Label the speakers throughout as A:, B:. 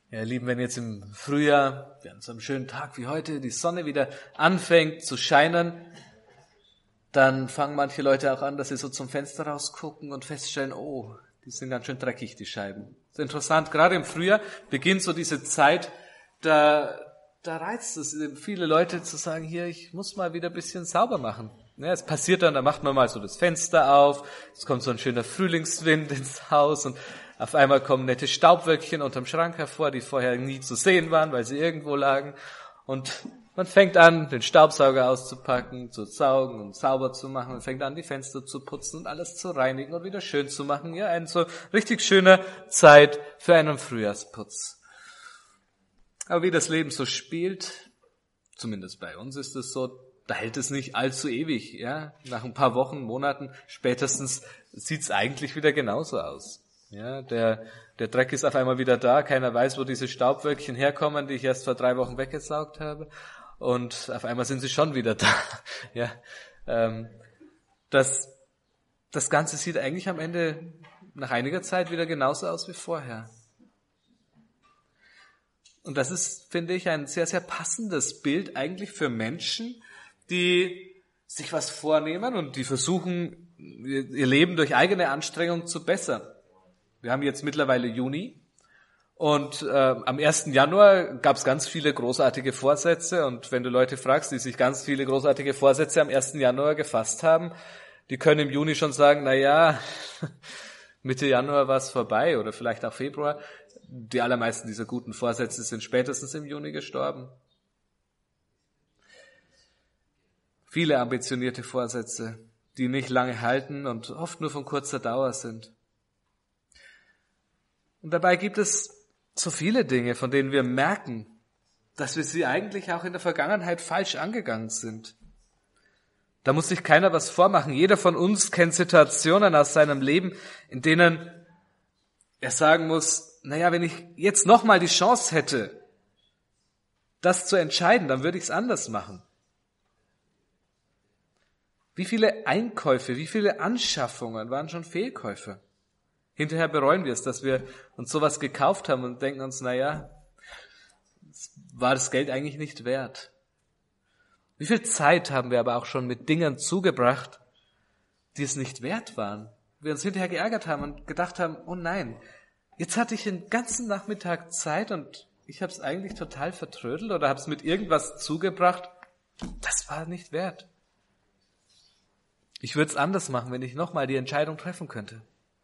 A: Ja, ihr Lieben, wenn jetzt im Frühjahr, an so einem schönen Tag wie heute, die Sonne wieder anfängt zu scheinen, dann fangen manche Leute auch an, dass sie so zum Fenster rausgucken und feststellen, oh, die sind ganz schön dreckig, die Scheiben. Das ist interessant, gerade im Frühjahr beginnt so diese Zeit, da reizt es viele Leute zu sagen, hier, ich muss mal wieder ein bisschen sauber machen. Ja, es passiert dann, da macht man mal so das Fenster auf, es kommt so ein schöner Frühlingswind ins Haus und auf einmal kommen nette Staubwölkchen unterm Schrank hervor, die vorher nie zu sehen waren, weil sie irgendwo lagen. Und man fängt an, den Staubsauger auszupacken, zu saugen und sauber zu machen. Man fängt an, die Fenster zu putzen und alles zu reinigen und wieder schön zu machen. Ja, eine so richtig schöne Zeit für einen Frühjahrsputz. Aber wie das Leben so spielt, zumindest bei uns ist es so, da hält es nicht allzu ewig. Ja, nach ein paar Wochen, Monaten spätestens sieht's eigentlich wieder genauso aus. Ja, der Dreck ist auf einmal wieder da. Keiner weiß, wo diese Staubwölkchen herkommen, die ich erst vor 3 Wochen weggesaugt habe. Und auf einmal sind sie schon wieder da. Ja, das Ganze sieht eigentlich am Ende nach einiger Zeit wieder genauso aus wie vorher. Und das ist, finde ich, ein sehr, sehr passendes Bild eigentlich für Menschen, die sich was vornehmen und die versuchen, ihr Leben durch eigene Anstrengung zu bessern. Wir haben jetzt mittlerweile Juni und am 1. Januar gab es ganz viele großartige Vorsätze und wenn du Leute fragst, die sich ganz viele großartige Vorsätze am 1. Januar gefasst haben, die können im Juni schon sagen, na ja, Mitte Januar war es vorbei oder vielleicht auch Februar. Die allermeisten dieser guten Vorsätze sind spätestens im Juni gestorben. Viele ambitionierte Vorsätze, die nicht lange halten und oft nur von kurzer Dauer sind. Und dabei gibt es so viele Dinge, von denen wir merken, dass wir sie eigentlich auch in der Vergangenheit falsch angegangen sind. Da muss sich keiner was vormachen. Jeder von uns kennt Situationen aus seinem Leben, in denen er sagen muss, naja, wenn ich jetzt nochmal die Chance hätte, das zu entscheiden, dann würde ich es anders machen. Wie viele Einkäufe, wie viele Anschaffungen waren schon Fehlkäufe? Hinterher bereuen wir es, dass wir uns sowas gekauft haben und denken uns, naja, war das Geld eigentlich nicht wert. Wie viel Zeit haben wir aber auch schon mit Dingen zugebracht, die es nicht wert waren. Wir uns hinterher geärgert haben und gedacht haben, oh nein, jetzt hatte ich den ganzen Nachmittag Zeit und ich habe es eigentlich total vertrödelt oder habe es mit irgendwas zugebracht. Das war nicht wert. Ich würde es anders machen, wenn ich nochmal die Entscheidung treffen könnte.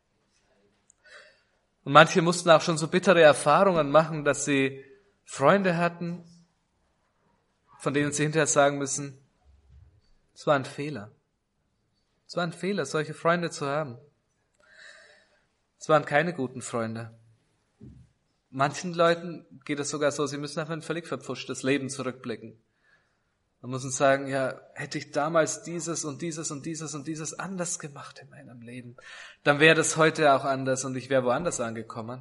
A: Und manche mussten auch schon so bittere Erfahrungen machen, dass sie Freunde hatten, von denen sie hinterher sagen müssen, es war ein Fehler. Es war ein Fehler, solche Freunde zu haben. Es waren keine guten Freunde. Manchen Leuten geht es sogar so, sie müssen auf ein völlig verpfuschtes Leben zurückblicken. Man muss uns sagen, ja, hätte ich damals dieses und dieses und dieses und dieses anders gemacht in meinem Leben, dann wäre das heute auch anders und ich wäre woanders angekommen.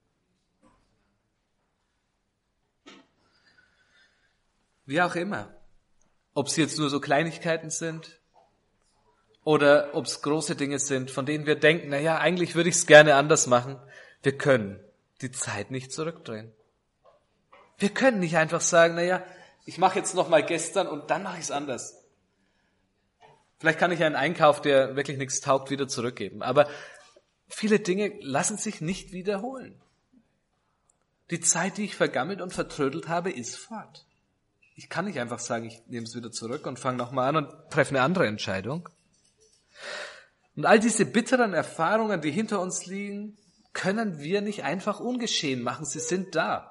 A: Wie auch immer. Ob es jetzt nur so Kleinigkeiten sind oder ob es große Dinge sind, von denen wir denken, na ja, eigentlich würde ich es gerne anders machen. Wir können die Zeit nicht zurückdrehen. Wir können nicht einfach sagen, na ja, ich mache jetzt noch mal gestern und dann mache ich es anders. Vielleicht kann ich einen Einkauf, der wirklich nichts taugt, wieder zurückgeben. Aber viele Dinge lassen sich nicht wiederholen. Die Zeit, die ich vergammelt und vertrödelt habe, ist fort. Ich kann nicht einfach sagen, ich nehme es wieder zurück und fange nochmal an und treffe eine andere Entscheidung. Und all diese bitteren Erfahrungen, die hinter uns liegen, können wir nicht einfach ungeschehen machen. Sie sind da.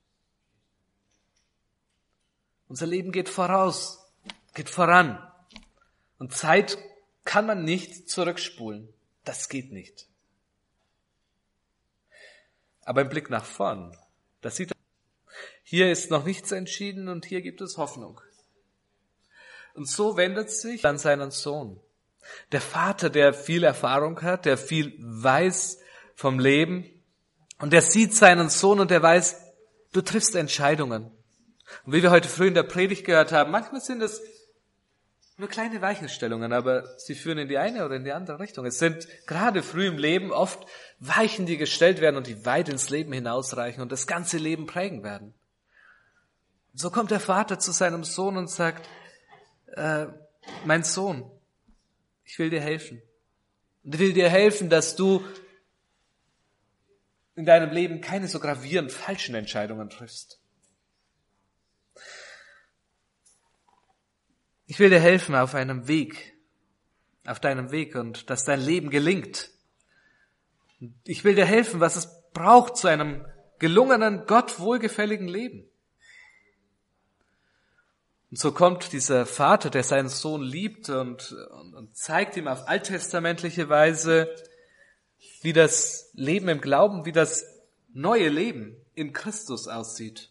A: Unser Leben geht voraus, geht voran. Und Zeit kann man nicht zurückspulen. Das geht nicht. Aber ein Blick nach vorn, das sieht, hier ist noch nichts entschieden und hier gibt es Hoffnung. Und so wendet sich an seinen Sohn. Der Vater, der viel Erfahrung hat, der viel weiß vom Leben und der sieht seinen Sohn und der weiß, du triffst Entscheidungen. Und wie wir heute früh in der Predigt gehört haben, manchmal sind es Nur kleine Weichenstellungen, aber sie führen in die eine oder in die andere Richtung. Es sind gerade früh im Leben oft Weichen, die gestellt werden und die weit ins Leben hinausreichen und das ganze Leben prägen werden. Und so kommt der Vater zu seinem Sohn und sagt, mein Sohn, ich will dir helfen. Und ich will dir helfen, dass du in deinem Leben keine so gravierend falschen Entscheidungen triffst. Ich will dir helfen auf deinem Weg und dass dein Leben gelingt. Ich will dir helfen, was es braucht zu einem gelungenen, Gott wohlgefälligen Leben. Und so kommt dieser Vater, der seinen Sohn liebt und zeigt ihm auf alttestamentliche Weise, wie das Leben im Glauben, wie das neue Leben in Christus aussieht.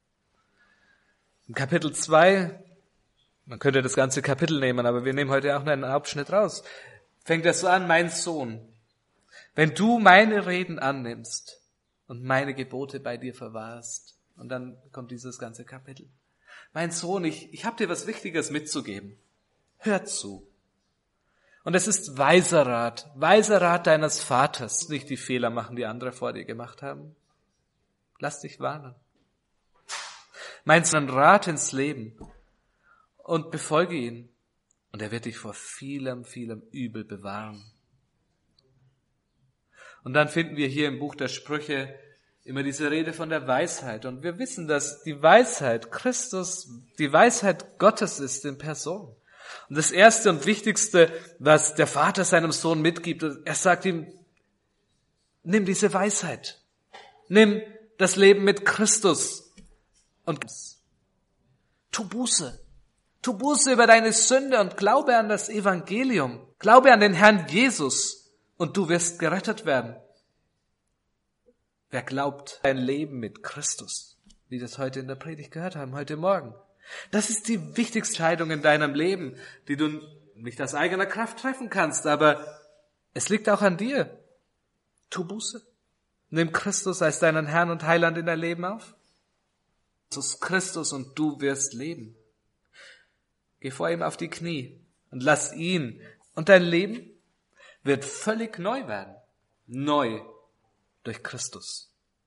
A: Im Kapitel 2, man könnte das ganze Kapitel nehmen, aber wir nehmen heute auch nur einen Abschnitt raus, fängt er so an, mein Sohn, wenn du meine Reden annimmst und meine Gebote bei dir verwahrst. Und dann kommt dieses ganze Kapitel. Mein Sohn, ich habe dir was Wichtiges mitzugeben. Hör zu. Und es ist weiser Rat deines Vaters, nicht die Fehler machen, die andere vor dir gemacht haben. Lass dich warnen. Mein Sohn, Rat ins Leben und befolge ihn. Und er wird dich vor vielem, vielem Übel bewahren. Und dann finden wir hier im Buch der Sprüche immer diese Rede von der Weisheit. Und wir wissen, dass die Weisheit Christus, die Weisheit Gottes ist in Person. Und das Erste und Wichtigste, was der Vater seinem Sohn mitgibt, er sagt ihm, nimm diese Weisheit. Nimm das Leben mit Christus und tu Buße. Tu Buße über deine Sünde und glaube an das Evangelium. Glaube an den Herrn Jesus und du wirst gerettet werden. Wer glaubt, ein Leben mit Christus, wie wir das heute in der Predigt gehört haben, heute Morgen. Das ist die wichtigste Entscheidung in deinem Leben, die du nicht aus eigener Kraft treffen kannst, aber es liegt auch an dir. Tu Buße. Nimm Christus als deinen Herrn und Heiland in dein Leben auf. Jesus Christus und du wirst leben. Geh vor ihm auf die Knie und lass ihn. Und dein Leben wird völlig neu werden. Neu durch Christus.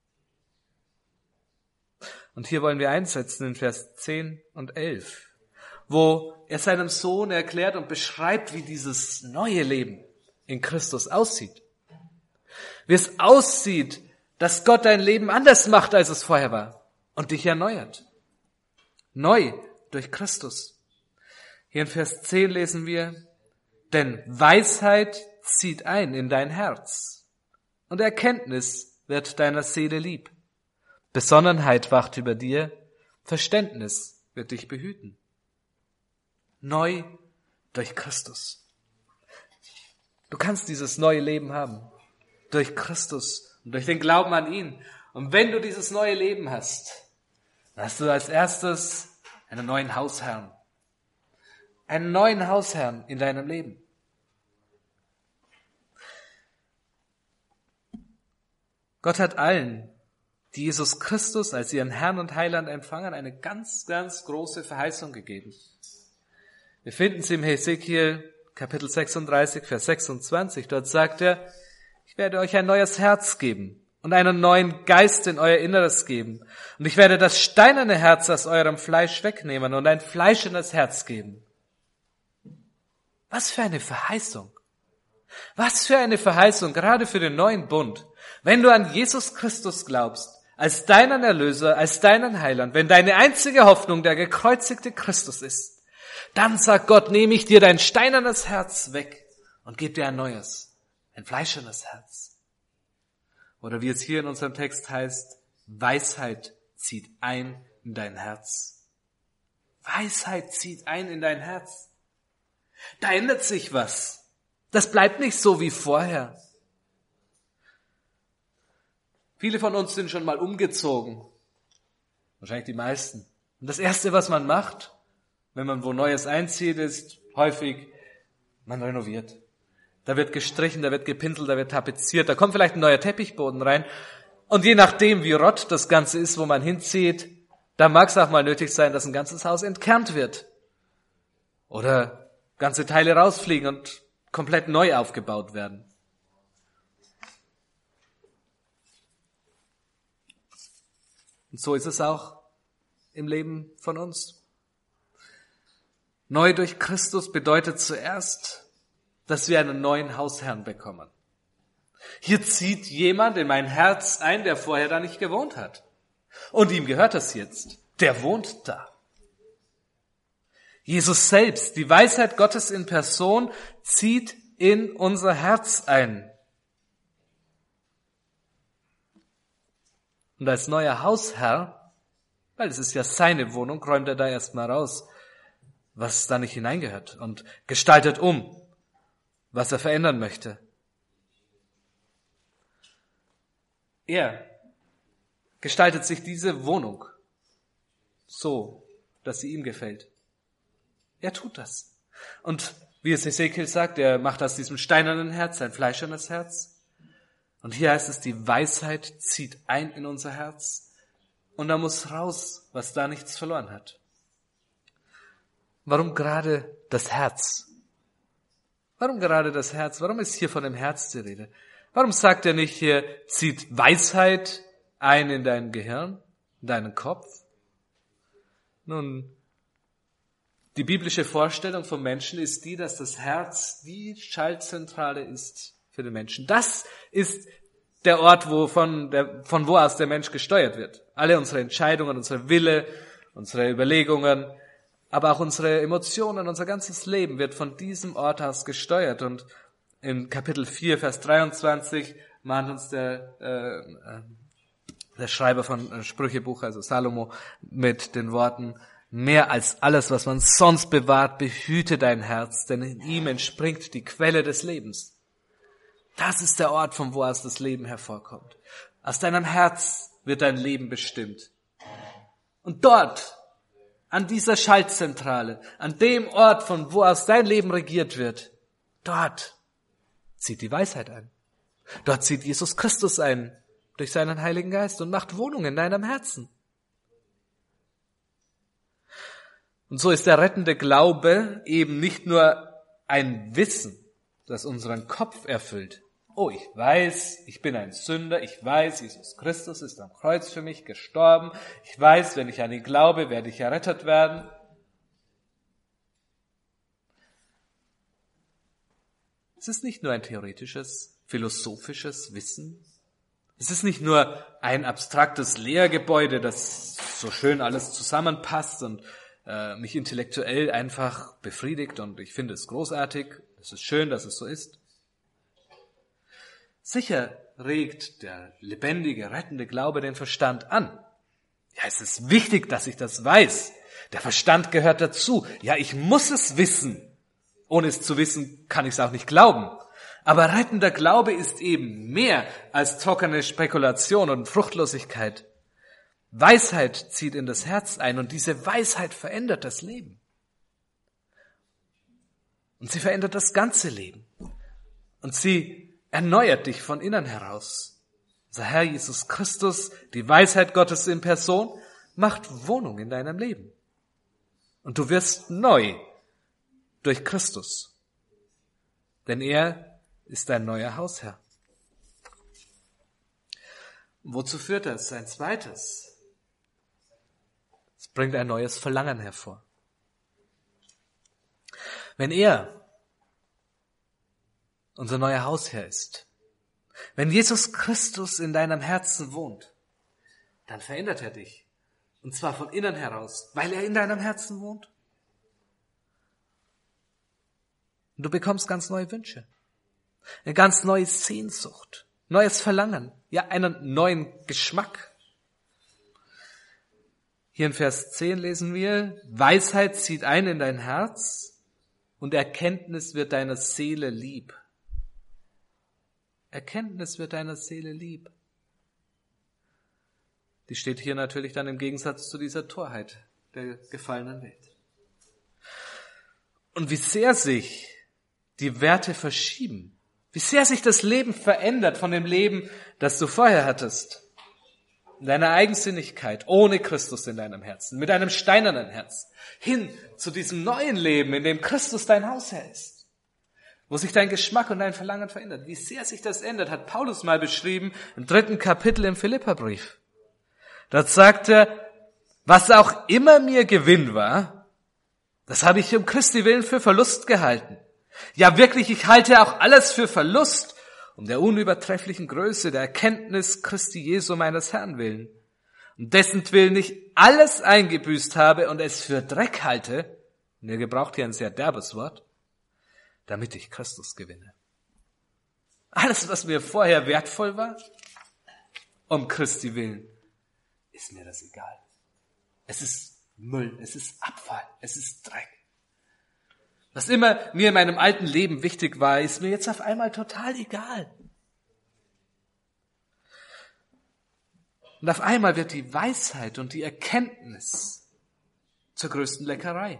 A: Und hier wollen wir einsetzen in Vers 10 und 11, wo er seinem Sohn erklärt und beschreibt, wie dieses neue Leben in Christus aussieht. Wie es aussieht, dass Gott dein Leben anders macht, als es vorher war und dich erneuert. Neu durch Christus. Hier in Vers 10 lesen wir, denn Weisheit zieht ein in dein Herz und Erkenntnis wird deiner Seele lieb. Besonnenheit wacht über dir, Verständnis wird dich behüten. Neu durch Christus. Du kannst dieses neue Leben haben, durch Christus und durch den Glauben an ihn. Und wenn du dieses neue Leben hast, dann hast du als erstes einen neuen Hausherrn. Einen neuen Hausherrn in deinem Leben. Gott hat allen, die Jesus Christus als ihren Herrn und Heiland empfangen, eine ganz, ganz große Verheißung gegeben. Wir finden sie im Hesekiel Kapitel 36, Vers 26. Dort sagt er, ich werde euch ein neues Herz geben und einen neuen Geist in euer Inneres geben. Und ich werde das steinerne Herz aus eurem Fleisch wegnehmen und ein fleischendes Herz geben. Was für eine Verheißung. Was für eine Verheißung, gerade für den neuen Bund. Wenn du an Jesus Christus glaubst, als deinen Erlöser, als deinen Heiland, wenn deine einzige Hoffnung der gekreuzigte Christus ist, dann sagt Gott, nehme ich dir dein steinernes Herz weg und gebe dir ein neues, ein fleischendes Herz. Oder wie es hier in unserem Text heißt, Weisheit zieht ein in dein Herz. Weisheit zieht ein in dein Herz. Da ändert sich was. Das bleibt nicht so wie vorher. Viele von uns sind schon mal umgezogen. Wahrscheinlich die meisten. Und das Erste, was man macht, wenn man wo Neues einzieht, ist häufig, man renoviert. Da wird gestrichen, da wird gepinselt, da wird tapeziert, da kommt vielleicht ein neuer Teppichboden rein. Und je nachdem, wie rott das Ganze ist, wo man hinzieht, da mag es auch mal nötig sein, dass ein ganzes Haus entkernt wird. Oder ganze Teile rausfliegen und komplett neu aufgebaut werden. Und so ist es auch im Leben von uns. Neu durch Christus bedeutet zuerst, dass wir einen neuen Hausherrn bekommen. Hier zieht jemand in mein Herz ein, der vorher da nicht gewohnt hat. Und ihm gehört das jetzt. Der wohnt da. Jesus selbst, die Weisheit Gottes in Person, zieht in unser Herz ein. Und als neuer Hausherr, weil es ist ja seine Wohnung, räumt er da erstmal raus, was da nicht hineingehört und gestaltet was er verändern möchte. Er gestaltet sich diese Wohnung so, dass sie ihm gefällt. Er tut das. Und wie es Ezekiel sagt, er macht aus diesem steinernen Herz ein fleischernes Herz. Und hier heißt es, die Weisheit zieht ein in unser Herz. Und da muss raus, was da nichts verloren hat. Warum gerade das Herz? Warum gerade das Herz? Warum ist hier von dem Herz die Rede? Warum sagt er nicht hier, zieht Weisheit ein in dein Gehirn, in deinen Kopf? Nun, die biblische Vorstellung vom Menschen ist die, dass das Herz die Schaltzentrale ist für den Menschen. Das ist der Ort, von wo aus der Mensch gesteuert wird. Alle unsere Entscheidungen, unsere Wille, unsere Überlegungen, aber auch unsere Emotionen, unser ganzes Leben wird von diesem Ort aus gesteuert. Und in Kapitel 4, Vers 23 mahnt uns der Schreiber von Sprüchebuch, also Salomo, mit den Worten: Mehr als alles, was man sonst bewahrt, behüte dein Herz, denn in ihm entspringt die Quelle des Lebens. Das ist der Ort, von wo aus das Leben hervorkommt. Aus deinem Herz wird dein Leben bestimmt. Und dort, an dieser Schaltzentrale, an dem Ort, von wo aus dein Leben regiert wird, dort zieht die Weisheit ein. Dort zieht Jesus Christus ein durch seinen Heiligen Geist und macht Wohnung in deinem Herzen. Und so ist der rettende Glaube eben nicht nur ein Wissen, das unseren Kopf erfüllt. Oh, ich weiß, ich bin ein Sünder. Ich weiß, Jesus Christus ist am Kreuz für mich gestorben. Ich weiß, wenn ich an ihn glaube, werde ich errettet werden. Es ist nicht nur ein theoretisches, philosophisches Wissen. Es ist nicht nur ein abstraktes Lehrgebäude, das so schön alles zusammenpasst und mich intellektuell einfach befriedigt und ich finde es großartig. Es ist schön, dass es so ist. Sicher regt der lebendige, rettende Glaube den Verstand an. Ja, es ist wichtig, dass ich das weiß. Der Verstand gehört dazu. Ja, ich muss es wissen. Ohne es zu wissen, kann ich es auch nicht glauben. Aber rettender Glaube ist eben mehr als trockene Spekulation und Fruchtlosigkeit. Weisheit zieht in das Herz ein und diese Weisheit verändert das Leben. Und sie verändert das ganze Leben. Und sie erneuert dich von innen heraus. Unser Herr Jesus Christus, die Weisheit Gottes in Person, macht Wohnung in deinem Leben. Und du wirst neu durch Christus. Denn er ist dein neuer Hausherr. Wozu führt das? Ein zweites. Es bringt ein neues Verlangen hervor. Wenn er unser neuer Hausherr ist, wenn Jesus Christus in deinem Herzen wohnt, dann verändert er dich. Und zwar von innen heraus, weil er in deinem Herzen wohnt. Und du bekommst ganz neue Wünsche, eine ganz neue Sehnsucht, neues Verlangen, ja, einen neuen Geschmack. Hier in Vers 10 lesen wir: Weisheit zieht ein in dein Herz und Erkenntnis wird deiner Seele lieb. Erkenntnis wird deiner Seele lieb. Die steht hier natürlich dann im Gegensatz zu dieser Torheit der gefallenen Welt. Und wie sehr sich die Werte verschieben, wie sehr sich das Leben verändert von dem Leben, das du vorher hattest. in deiner Eigensinnigkeit, ohne Christus in deinem Herzen, mit einem steinernen Herz, hin zu diesem neuen Leben, in dem Christus dein Hausherr ist, wo sich dein Geschmack und dein Verlangen verändert. Wie sehr sich das ändert, hat Paulus mal beschrieben im 3. Kapitel im Philipperbrief. Dort sagt er, was auch immer mir Gewinn war, das habe ich um Christi willen für Verlust gehalten. Ja wirklich, ich halte auch alles für Verlust, um der unübertrefflichen Größe der Erkenntnis Christi Jesu meines Herrn willen, um dessen Willen ich alles eingebüßt habe und es für Dreck halte, und er gebraucht hier ein sehr derbes Wort, damit ich Christus gewinne. Alles, was mir vorher wertvoll war, um Christi willen, ist mir das egal. Es ist Müll, es ist Abfall, es ist Dreck. Was immer mir in meinem alten Leben wichtig war, ist mir jetzt auf einmal total egal. Und auf einmal wird die Weisheit und die Erkenntnis zur größten Leckerei.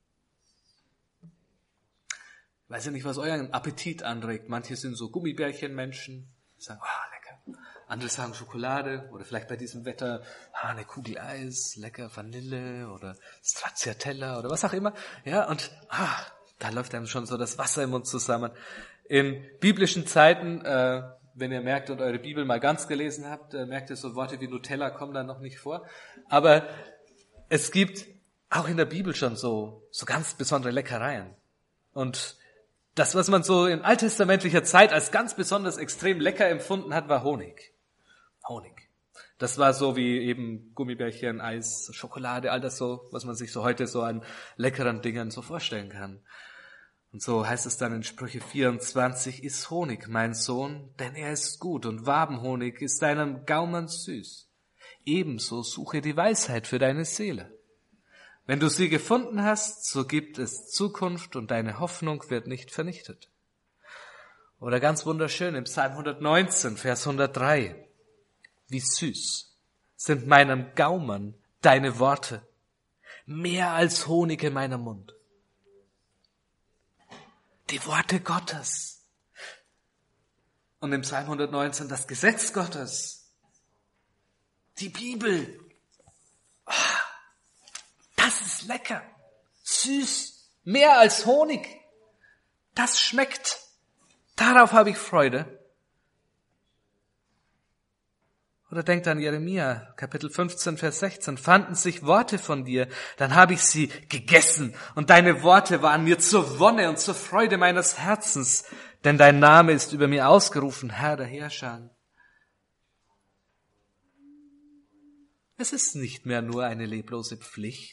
A: Ich weiß ja nicht, was euren Appetit anregt. Manche sind so Gummibärchenmenschen, die sagen, lecker. Andere sagen Schokolade oder vielleicht bei diesem Wetter eine Kugel Eis, lecker Vanille oder Stracciatella oder was auch immer. Ja, und da läuft einem schon so das Wasser im Mund zusammen. In biblischen Zeiten, wenn ihr merkt und eure Bibel mal ganz gelesen habt, merkt ihr, so Worte wie Nutella kommen da noch nicht vor. Aber es gibt auch in der Bibel schon so ganz besondere Leckereien. Und das, was man so in alttestamentlicher Zeit als ganz besonders extrem lecker empfunden hat, war Honig. Honig. Das war so wie eben Gummibärchen, Eis, Schokolade, all das so, was man sich so heute so an leckeren Dingen so vorstellen kann. Und so heißt es dann in Sprüche 24, iss Honig, mein Sohn, denn er ist gut und Wabenhonig ist deinem Gaumen süß. Ebenso suche die Weisheit für deine Seele. Wenn du sie gefunden hast, so gibt es Zukunft und deine Hoffnung wird nicht vernichtet. Oder ganz wunderschön im Psalm 119, Vers 103. Wie süß sind meinem Gaumen deine Worte, mehr als Honig in meinem Mund. Die Worte Gottes. Und im Psalm 119 das Gesetz Gottes. Die Bibel. Das ist lecker. Süß. Mehr als Honig. Das schmeckt. Darauf habe ich Freude. Oder denkt an Jeremia, Kapitel 15, Vers 16. Fanden sich Worte von dir, dann habe ich sie gegessen. Und deine Worte waren mir zur Wonne und zur Freude meines Herzens. Denn dein Name ist über mir ausgerufen, Herr der Herrscher. Es ist nicht mehr nur eine leblose Pflicht.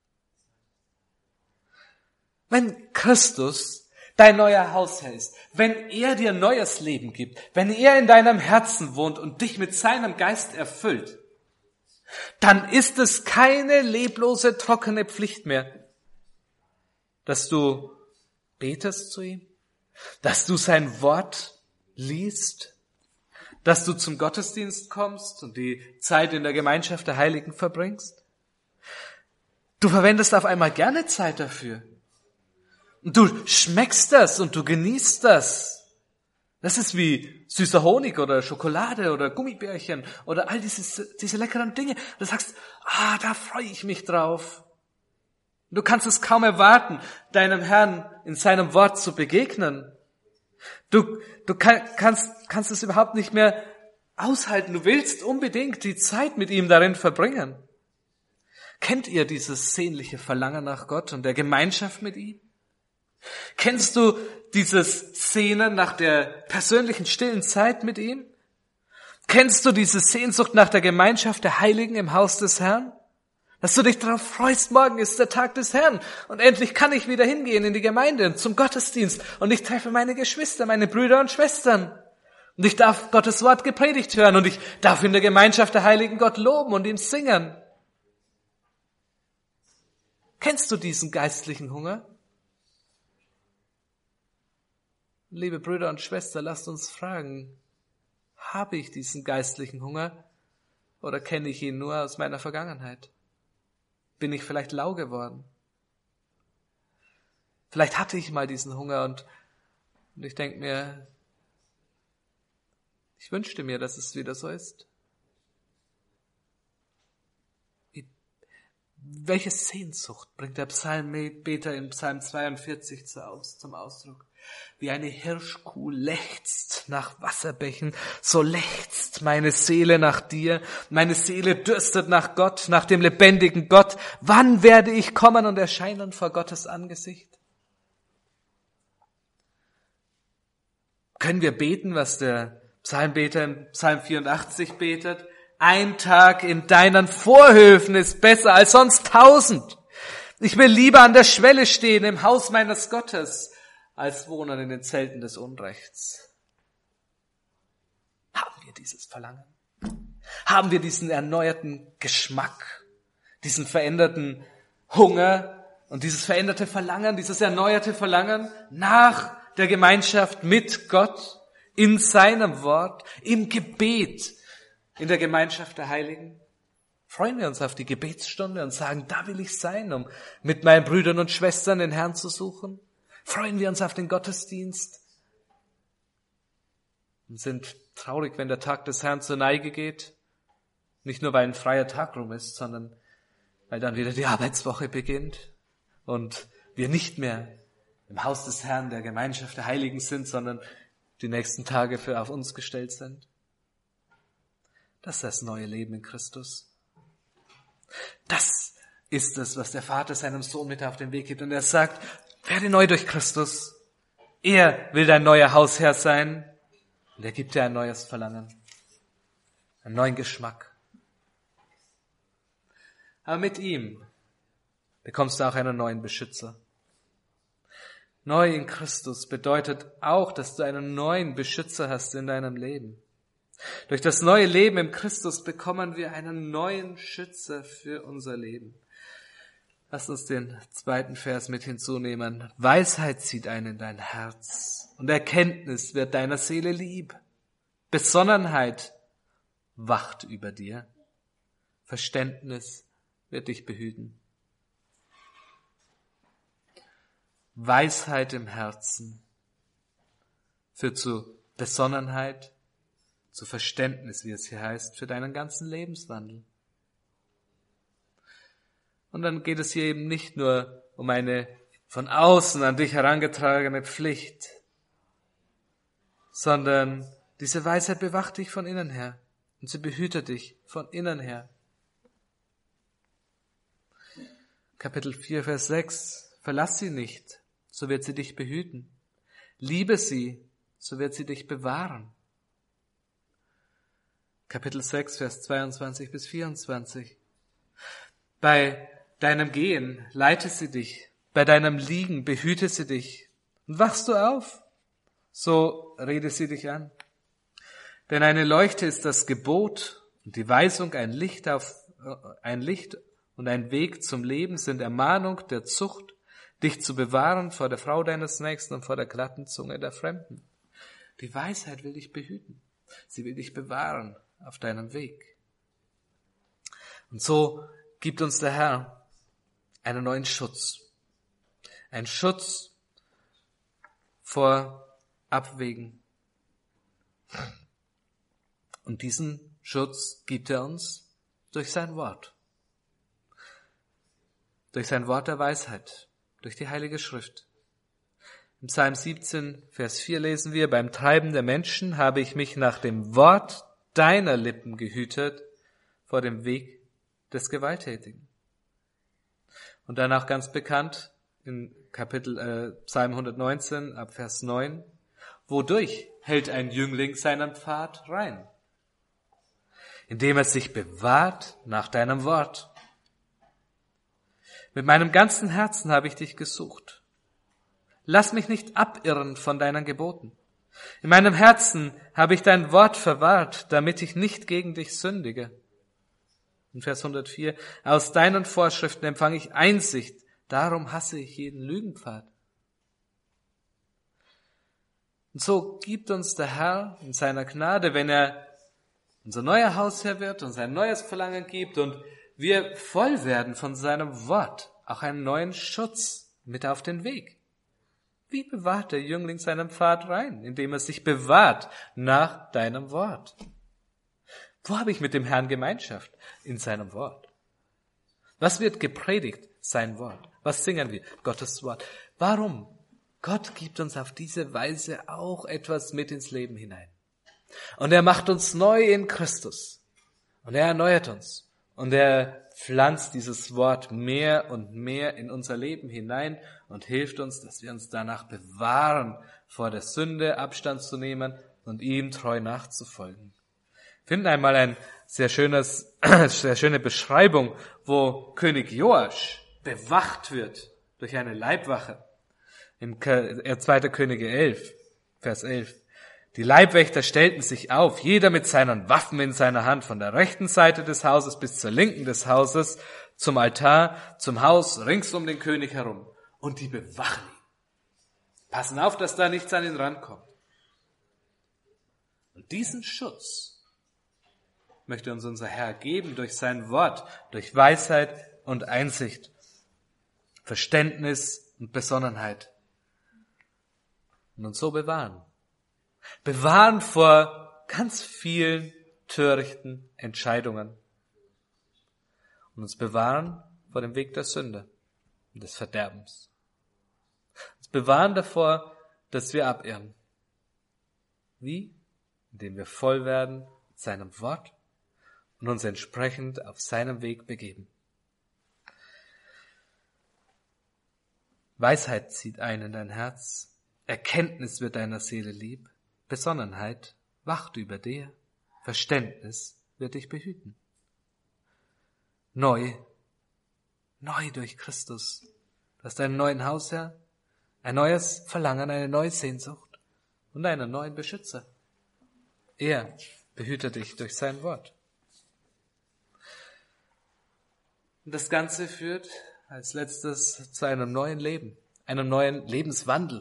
A: Wenn Christus dein neuer Hausherr ist, wenn er dir neues Leben gibt, wenn er in deinem Herzen wohnt und dich mit seinem Geist erfüllt, dann ist es keine leblose, trockene Pflicht mehr, dass du betest zu ihm, dass du sein Wort liest, dass du zum Gottesdienst kommst und die Zeit in der Gemeinschaft der Heiligen verbringst. Du verwendest auf einmal gerne Zeit dafür. Und du schmeckst das und du genießt das. Das ist wie süßer Honig oder Schokolade oder Gummibärchen oder all diese leckeren Dinge. Du sagst, da freue ich mich drauf. Du kannst es kaum erwarten, deinem Herrn in seinem Wort zu begegnen. Du kannst es überhaupt nicht mehr aushalten. Du willst unbedingt die Zeit mit ihm darin verbringen. Kennt ihr dieses sehnliche Verlangen nach Gott und der Gemeinschaft mit ihm? Kennst du dieses Sehnen nach der persönlichen stillen Zeit mit ihm? Kennst du diese Sehnsucht nach der Gemeinschaft der Heiligen im Haus des Herrn? Dass du dich darauf freust, morgen ist der Tag des Herrn und endlich kann ich wieder hingehen in die Gemeinde und zum Gottesdienst und ich treffe meine Geschwister, meine Brüder und Schwestern und ich darf Gottes Wort gepredigt hören und ich darf in der Gemeinschaft der Heiligen Gott loben und ihm singen. Kennst du diesen geistlichen Hunger? Liebe Brüder und Schwestern, lasst uns fragen, habe ich diesen geistlichen Hunger oder kenne ich ihn nur aus meiner Vergangenheit? Bin ich vielleicht lau geworden? Vielleicht hatte ich mal diesen Hunger und ich denke mir, ich wünschte mir, dass es wieder so ist. Welche Sehnsucht bringt der Psalmbeter in Psalm 42 zum Ausdruck? Wie eine Hirschkuh lechzt nach Wasserbächen, so lechzt meine Seele nach dir. Meine Seele dürstet nach Gott, nach dem lebendigen Gott. Wann werde ich kommen und erscheinen vor Gottes Angesicht? Können wir beten, was der Psalmbeter in Psalm 84 betet? Ein Tag in deinen Vorhöfen ist besser als sonst 1000. Ich will lieber an der Schwelle stehen im Haus meines Gottes, als wohnen in den Zelten des Unrechts. Haben wir dieses Verlangen? Haben wir diesen erneuerten Geschmack, diesen veränderten Hunger und dieses veränderte Verlangen, dieses erneuerte Verlangen nach der Gemeinschaft mit Gott, in seinem Wort, im Gebet, in der Gemeinschaft der Heiligen? Freuen wir uns auf die Gebetsstunde und sagen, da will ich sein, um mit meinen Brüdern und Schwestern den Herrn zu suchen? Freuen wir uns auf den Gottesdienst und sind traurig, wenn der Tag des Herrn zur Neige geht? Nicht nur, weil ein freier Tag rum ist, sondern weil dann wieder die Arbeitswoche beginnt und wir nicht mehr im Haus des Herrn, der Gemeinschaft der Heiligen sind, sondern die nächsten Tage für auf uns gestellt sind. Das ist das neue Leben in Christus. Das ist es, was der Vater seinem Sohn mit auf den Weg gibt. Und er sagt, werde neu durch Christus. Er will dein neuer Hausherr sein. Und er gibt dir ein neues Verlangen, einen neuen Geschmack. Aber mit ihm bekommst du auch einen neuen Beschützer. Neu in Christus bedeutet auch, dass du einen neuen Beschützer hast in deinem Leben. Durch das neue Leben im Christus bekommen wir einen neuen Schützer für unser Leben. Lass uns den 2. Vers mit hinzunehmen. Weisheit zieht ein in dein Herz und Erkenntnis wird deiner Seele lieb. Besonnenheit wacht über dir. Verständnis wird dich behüten. Weisheit im Herzen führt zu Besonnenheit, zu Verständnis, wie es hier heißt, für deinen ganzen Lebenswandel. Und dann geht es hier eben nicht nur um eine von außen an dich herangetragene Pflicht, sondern diese Weisheit bewacht dich von innen her und sie behütet dich von innen her. Kapitel 4, Vers 6. Verlass sie nicht, so wird sie dich behüten. Liebe sie, so wird sie dich bewahren. Kapitel 6, Vers 22 bis 24. Bei deinem Gehen leite sie dich, bei deinem Liegen behüte sie dich. Und wachst du auf, so rede sie dich an. Denn eine Leuchte ist das Gebot und die Weisung, ein Licht und ein Weg zum Leben sind Ermahnung der Zucht, dich zu bewahren vor der Frau deines Nächsten und vor der glatten Zunge der Fremden. Die Weisheit will dich behüten. Sie will dich bewahren auf deinem Weg. Und so gibt uns der Herr einen neuen Schutz. Ein Schutz vor Abwägen. Und diesen Schutz gibt er uns durch sein Wort. Durch sein Wort der Weisheit, durch die Heilige Schrift. Im Psalm 17, Vers 4 lesen wir, beim Treiben der Menschen habe ich mich nach dem Wort deiner Lippen gehütet vor dem Weg des Gewalttätigen. Und dann auch ganz bekannt in Psalm 119 ab Vers 9, wodurch hält ein Jüngling seinen Pfad rein? Indem er sich bewahrt nach deinem Wort. Mit meinem ganzen Herzen habe ich dich gesucht. Lass mich nicht abirren von deinen Geboten. In meinem Herzen habe ich dein Wort verwahrt, damit ich nicht gegen dich sündige. In Vers 104, aus deinen Vorschriften empfange ich Einsicht, darum hasse ich jeden Lügenpfad. Und so gibt uns der Herr in seiner Gnade, wenn er unser neuer Hausherr wird, uns ein neues Verlangen gibt und wir voll werden von seinem Wort, auch einen neuen Schutz mit auf den Weg. Wie bewahrt der Jüngling seinen Pfad rein? Indem er sich bewahrt nach deinem Wort. Wo habe ich mit dem Herrn Gemeinschaft? In seinem Wort. Was wird gepredigt? Sein Wort. Was singen wir? Gottes Wort. Warum? Gott gibt uns auf diese Weise auch etwas mit ins Leben hinein. Und er macht uns neu in Christus. Und er erneuert uns. Und er pflanzt dieses Wort mehr und mehr in unser Leben hinein und hilft uns, dass wir uns danach bewahren, vor der Sünde Abstand zu nehmen und ihm treu nachzufolgen. Wir finden einmal ein sehr schöne Beschreibung, wo König Joasch bewacht wird durch eine Leibwache. In 2. Könige 11, Vers 11. Die Leibwächter stellten sich auf, jeder mit seinen Waffen in seiner Hand, von der rechten Seite des Hauses bis zur linken des Hauses, zum Altar, zum Haus, rings um den König herum. Und die bewachen ihn. Passen auf, dass da nichts an ihn rankommt. Und diesen Schutz möchte uns unser Herr geben durch sein Wort, durch Weisheit und Einsicht, Verständnis und Besonnenheit. Und uns so bewahren. Bewahren vor ganz vielen törichten Entscheidungen. Und uns bewahren vor dem Weg der Sünde und des Verderbens. Uns bewahren davor, dass wir abirren. Wie? Indem wir voll werden mit seinem Wort und uns entsprechend auf seinem Weg begeben. Weisheit zieht ein in dein Herz, Erkenntnis wird deiner Seele lieb, Besonnenheit wacht über dir, Verständnis wird dich behüten. Neu durch Christus. Du hast einen neuen Hausherr, ein neues Verlangen, eine neue Sehnsucht und einen neuen Beschützer. Er behütet dich durch sein Wort. Und das Ganze führt als letztes zu einem neuen Leben, einem neuen Lebenswandel.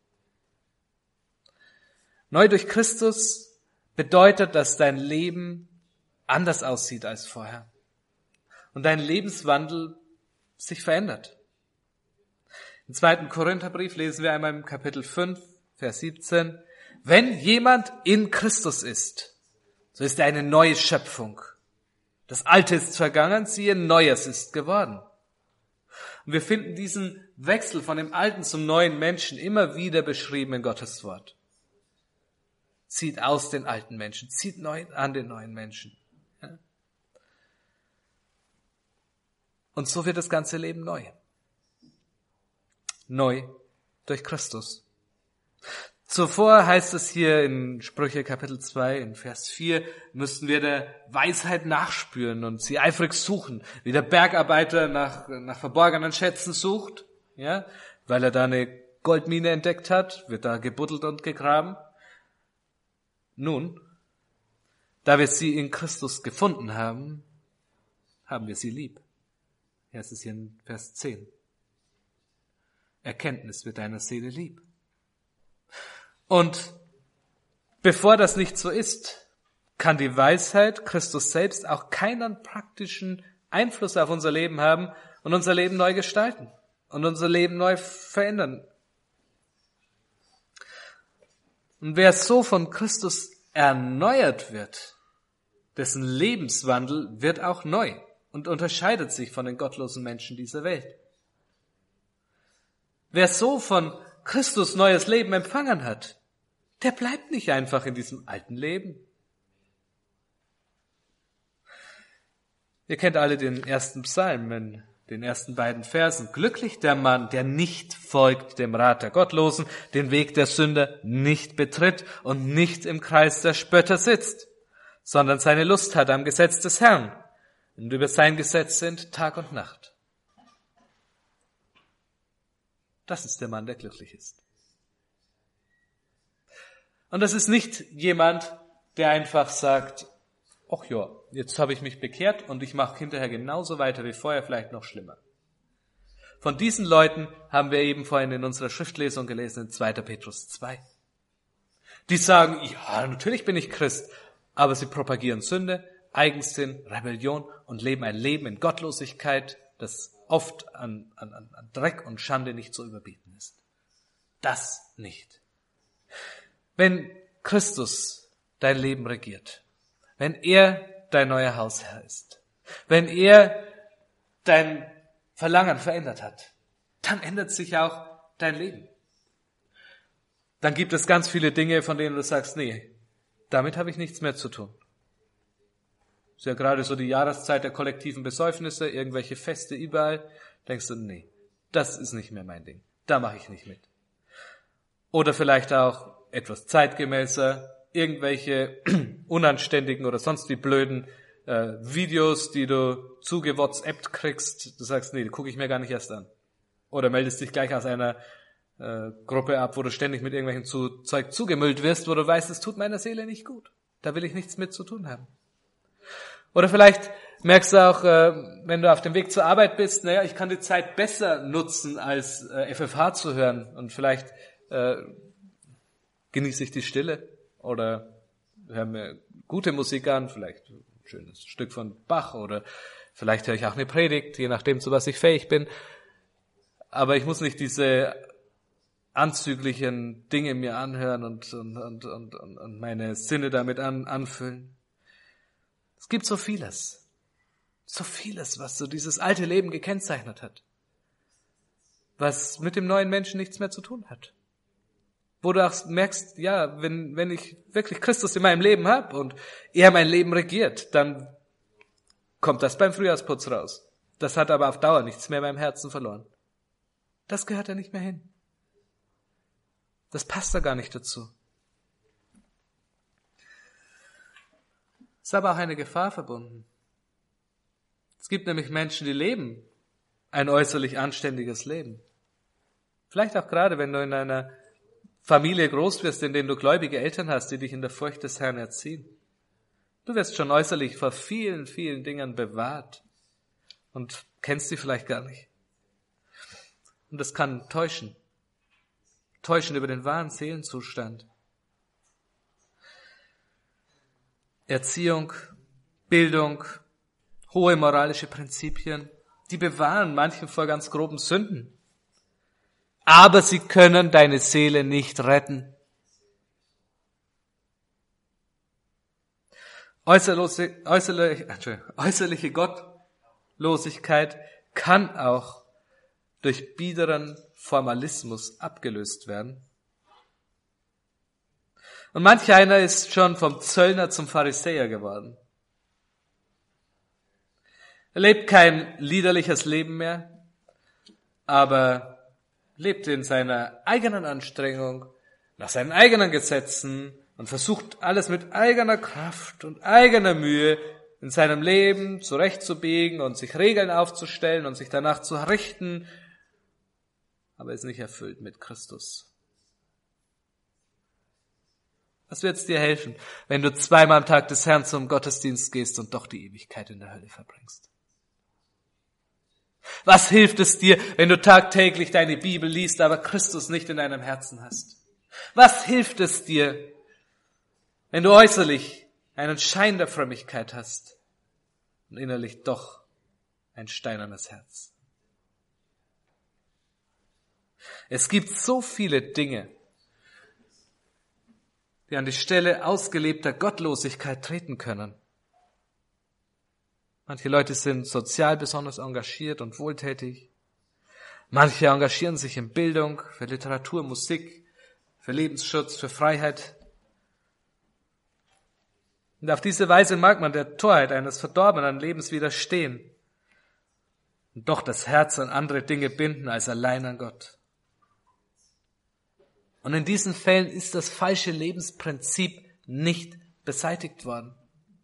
A: Neu durch Christus bedeutet, dass dein Leben anders aussieht als vorher und dein Lebenswandel sich verändert. Im 2. Korintherbrief lesen wir einmal im Kapitel 5, Vers 17, wenn jemand in Christus ist, so ist er eine neue Schöpfung. Das Alte ist vergangen, siehe, Neues ist geworden. Und wir finden diesen Wechsel von dem alten zum neuen Menschen immer wieder beschrieben in Gottes Wort. Zieht aus den alten Menschen, zieht neu an den neuen Menschen. Ja? Und so wird das ganze Leben neu. Neu durch Christus. Zuvor heißt es hier in Sprüche Kapitel 2 in Vers 4, müssten wir der Weisheit nachspüren und sie eifrig suchen, wie der Bergarbeiter nach verborgenen Schätzen sucht, ja, weil er da eine Goldmine entdeckt hat, wird da gebuddelt und gegraben. Nun, da wir sie in Christus gefunden haben, haben wir sie lieb. Hier ist es hier in Vers 10. Erkenntnis wird deiner Seele lieb. Und bevor das nicht so ist, kann die Weisheit, Christus selbst, auch keinen praktischen Einfluss auf unser Leben haben und unser Leben neu gestalten und unser Leben neu verändern. Und wer so von Christus erneuert wird, dessen Lebenswandel wird auch neu und unterscheidet sich von den gottlosen Menschen dieser Welt. Wer so von Christus neues Leben empfangen hat, der bleibt nicht einfach in diesem alten Leben. Ihr kennt alle den ersten Psalm in den ersten beiden Versen. Glücklich der Mann, der nicht folgt dem Rat der Gottlosen, den Weg der Sünder nicht betritt und nicht im Kreis der Spötter sitzt, sondern seine Lust hat am Gesetz des Herrn und über sein Gesetz sind Tag und Nacht. Das ist der Mann, der glücklich ist. Und das ist nicht jemand, der einfach sagt, ach ja, jetzt habe ich mich bekehrt und ich mache hinterher genauso weiter wie vorher, vielleicht noch schlimmer. Von diesen Leuten haben wir eben vorhin in unserer Schriftlesung gelesen, in 2. Petrus 2. Die sagen, ja, natürlich bin ich Christ, aber sie propagieren Sünde, Eigensinn, Rebellion und leben ein Leben in Gottlosigkeit, das oft an Dreck und Schande nicht zu überbieten ist. Das nicht. Wenn Christus dein Leben regiert, wenn er dein neuer Hausherr ist, wenn er dein Verlangen verändert hat, dann ändert sich auch dein Leben. Dann gibt es ganz viele Dinge, von denen du sagst, nee, damit habe ich nichts mehr zu tun. Ist ja gerade so die Jahreszeit der kollektiven Besäufnisse, irgendwelche Feste überall. Denkst du, nee, das ist nicht mehr mein Ding. Da mache ich nicht mit. Oder vielleicht auch etwas zeitgemäßer, irgendwelche unanständigen oder sonst wie blöden Videos, die du zugewhatsappt kriegst. Du sagst, nee, die gucke ich mir gar nicht erst an. Oder meldest dich gleich aus einer Gruppe ab, wo du ständig mit irgendwelchen Zeug zugemüllt wirst, wo du weißt, es tut meiner Seele nicht gut. Da will ich nichts mit zu tun haben. Oder vielleicht merkst du auch, wenn du auf dem Weg zur Arbeit bist, naja, ich kann die Zeit besser nutzen, als FFH zu hören. Und vielleicht genieße ich die Stille oder höre mir gute Musik an, vielleicht ein schönes Stück von Bach oder vielleicht höre ich auch eine Predigt, je nachdem, zu was ich fähig bin. Aber ich muss nicht diese anzüglichen Dinge mir anhören und meine Sinne damit anfüllen. Es gibt so vieles, was so dieses alte Leben gekennzeichnet hat, was mit dem neuen Menschen nichts mehr zu tun hat. Wo du auch merkst, ja, wenn ich wirklich Christus in meinem Leben habe und er mein Leben regiert, dann kommt das beim Frühjahrsputz raus. Das hat aber auf Dauer nichts mehr in meinem Herzen verloren. Das gehört da nicht mehr hin. Das passt da gar nicht dazu. Es ist aber auch eine Gefahr verbunden. Es gibt nämlich Menschen, die leben ein äußerlich anständiges Leben. Vielleicht auch gerade, wenn du in einer Familie groß wirst, in der du gläubige Eltern hast, die dich in der Furcht des Herrn erziehen. Du wirst schon äußerlich vor vielen, vielen Dingen bewahrt und kennst sie vielleicht gar nicht. Und das kann täuschen über den wahren Seelenzustand. Erziehung, Bildung, hohe moralische Prinzipien, die bewahren manchen vor ganz groben Sünden. Aber sie können deine Seele nicht retten. Äußerliche Gottlosigkeit kann auch durch biederen Formalismus abgelöst werden. Und manch einer ist schon vom Zöllner zum Pharisäer geworden. Er lebt kein liederliches Leben mehr, aber lebt in seiner eigenen Anstrengung, nach seinen eigenen Gesetzen und versucht alles mit eigener Kraft und eigener Mühe in seinem Leben zurechtzubiegen und sich Regeln aufzustellen und sich danach zu richten, aber ist nicht erfüllt mit Christus. Was wird's dir helfen, wenn du 2-mal am Tag des Herrn zum Gottesdienst gehst und doch die Ewigkeit in der Hölle verbringst? Was hilft es dir, wenn du tagtäglich deine Bibel liest, aber Christus nicht in deinem Herzen hast? Was hilft es dir, wenn du äußerlich einen Schein der Frömmigkeit hast und innerlich doch ein steinernes Herz? Es gibt so viele Dinge, die an die Stelle ausgelebter Gottlosigkeit treten können. Manche Leute sind sozial besonders engagiert und wohltätig. Manche engagieren sich in Bildung, für Literatur, Musik, für Lebensschutz, für Freiheit. Und auf diese Weise mag man der Torheit eines verdorbenen Lebens widerstehen und doch das Herz an andere Dinge binden als allein an Gott. Und in diesen Fällen ist das falsche Lebensprinzip nicht beseitigt worden.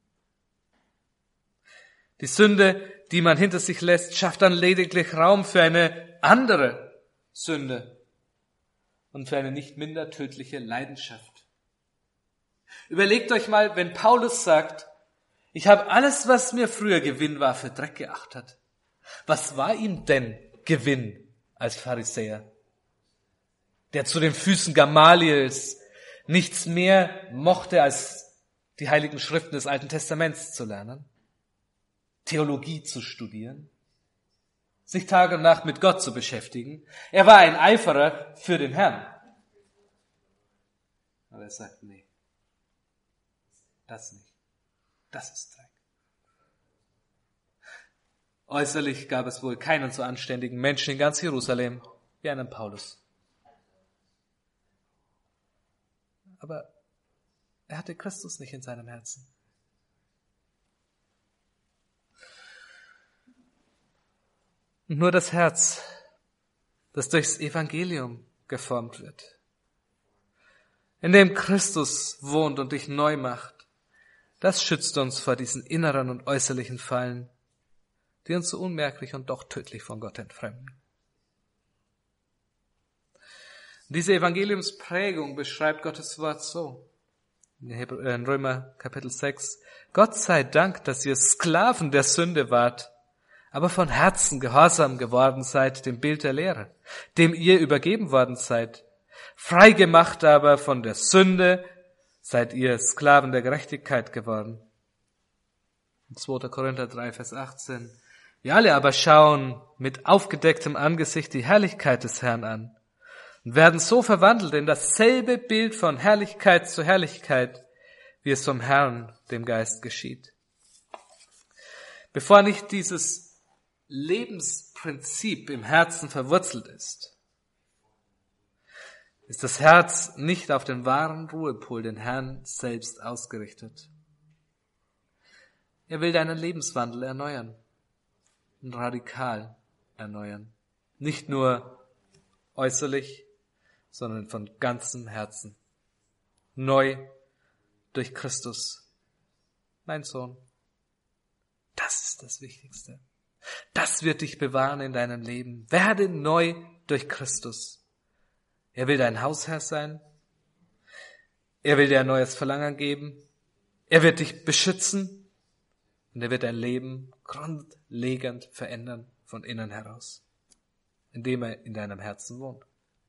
A: Die Sünde, die man hinter sich lässt, schafft dann lediglich Raum für eine andere Sünde und für eine nicht minder tödliche Leidenschaft. Überlegt euch mal, wenn Paulus sagt, ich habe alles, was mir früher Gewinn war, für Dreck geachtet. Was war ihm denn Gewinn als Pharisäer, der zu den Füßen Gamaliels nichts mehr mochte, als die heiligen Schriften des Alten Testaments zu lernen, Theologie zu studieren, sich Tag und Nacht mit Gott zu beschäftigen? Er war ein Eiferer für den Herrn. Aber er sagt, nee, das nicht. Das ist Dreck. Äußerlich gab es wohl keinen so anständigen Menschen in ganz Jerusalem wie einen Paulus. Aber er hatte Christus nicht in seinem Herzen. Und nur das Herz, das durchs Evangelium geformt wird, in dem Christus wohnt und dich neu macht, das schützt uns vor diesen inneren und äußerlichen Fallen, die uns so unmerklich und doch tödlich von Gott entfremden. Diese Evangeliumsprägung beschreibt Gottes Wort so. In Römer Kapitel 6. Gott sei Dank, dass ihr Sklaven der Sünde wart, aber von Herzen gehorsam geworden seid dem Bild der Lehre, dem ihr übergeben worden seid. Frei gemacht aber von der Sünde seid ihr Sklaven der Gerechtigkeit geworden. 2. Korinther 3, Vers 18. Wir alle aber schauen mit aufgedecktem Angesicht die Herrlichkeit des Herrn an und werden so verwandelt in dasselbe Bild von Herrlichkeit zu Herrlichkeit, wie es vom Herrn, dem Geist, geschieht. Bevor nicht dieses Lebensprinzip im Herzen verwurzelt ist das Herz nicht auf den wahren Ruhepol, den Herrn selbst, ausgerichtet. Er will deinen Lebenswandel erneuern und radikal erneuern. Nicht nur äußerlich, sondern von ganzem Herzen. Neu durch Christus. Mein Sohn, das ist das Wichtigste. Das wird dich bewahren in deinem Leben. Werde neu durch Christus. Er will dein Hausherr sein. Er will dir ein neues Verlangen geben. Er wird dich beschützen. Und er wird dein Leben grundlegend verändern von innen heraus, indem er in deinem Herzen wohnt.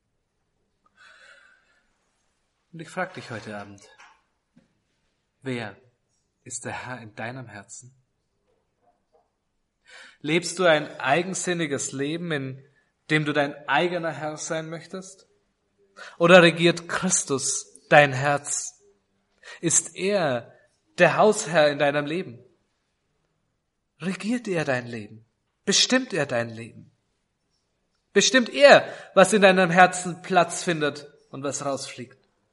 A: Und ich frage dich heute Abend, wer ist der Herr in deinem Herzen? Lebst du ein eigensinniges Leben, in dem du dein eigener Herr sein möchtest? Oder regiert Christus dein Herz? Ist er der Hausherr in deinem Leben? Regiert er dein Leben? Bestimmt er dein Leben? Bestimmt er, was in deinem Herzen Platz findet und was rausfliegt?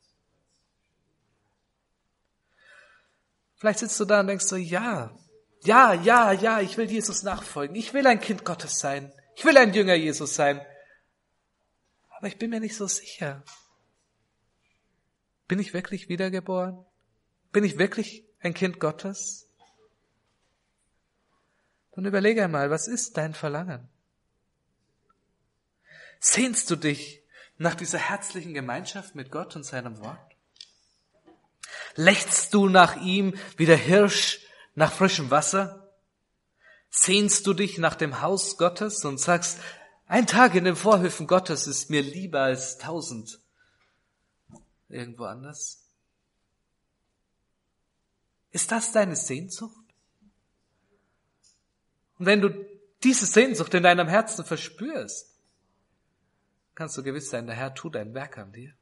A: Vielleicht sitzt du da und denkst so, ja, ich will Jesus nachfolgen. Ich will ein Kind Gottes sein. Ich will ein Jünger Jesus sein. Aber ich bin mir nicht so sicher. Bin ich wirklich wiedergeboren? Bin ich wirklich ein Kind Gottes? Dann überlege einmal, was ist dein Verlangen? Sehnst du dich nach dieser herzlichen Gemeinschaft mit Gott und seinem Wort? Lechzt du nach ihm wie der Hirsch nach frischem Wasser? Sehnst du dich nach dem Haus Gottes und sagst, ein Tag in den Vorhöfen Gottes ist mir lieber als 1000 irgendwo anders? Ist das deine Sehnsucht? Und wenn du diese Sehnsucht in deinem Herzen verspürst, kannst du gewiss sein, der Herr tut ein Werk an dir.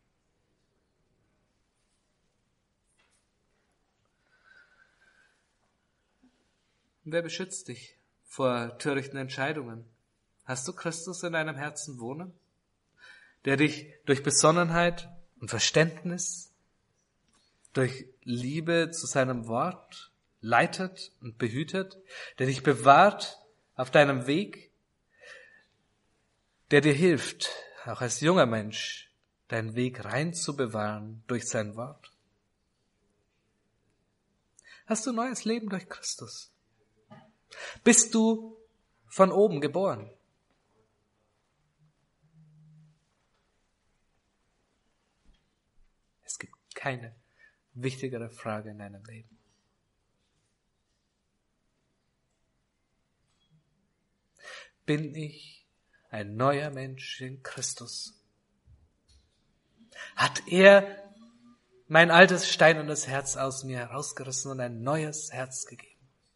A: Und wer beschützt dich vor törichten Entscheidungen? Hast du Christus in deinem Herzen wohnen, der dich durch Besonnenheit und Verständnis, durch Liebe zu seinem Wort leitet und behütet, der dich bewahrt auf deinem Weg, der dir hilft, auch als junger Mensch, deinen Weg rein zu bewahren durch sein Wort? Hast du neues Leben durch Christus? Bist du von oben geboren? Es gibt keine wichtigere Frage in deinem Leben. Bin ich ein neuer Mensch in Christus? Hat er mein altes steinernes Herz aus mir herausgerissen und ein neues Herz gegeben?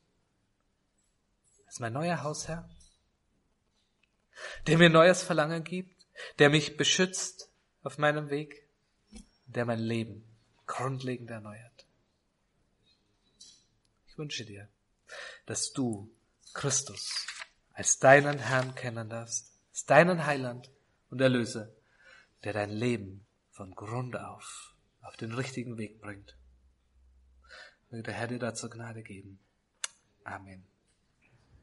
A: Das ist mein neuer Hausherr, der mir neues Verlangen gibt, der mich beschützt auf meinem Weg, der mein Leben grundlegend erneuert. Ich wünsche dir, dass du Christus als deinen Herrn kennen darfst, als deinen Heiland und Erlöser, der dein Leben von Grund auf den richtigen Weg bringt. Möge der Herr dir dazu Gnade geben. Amen.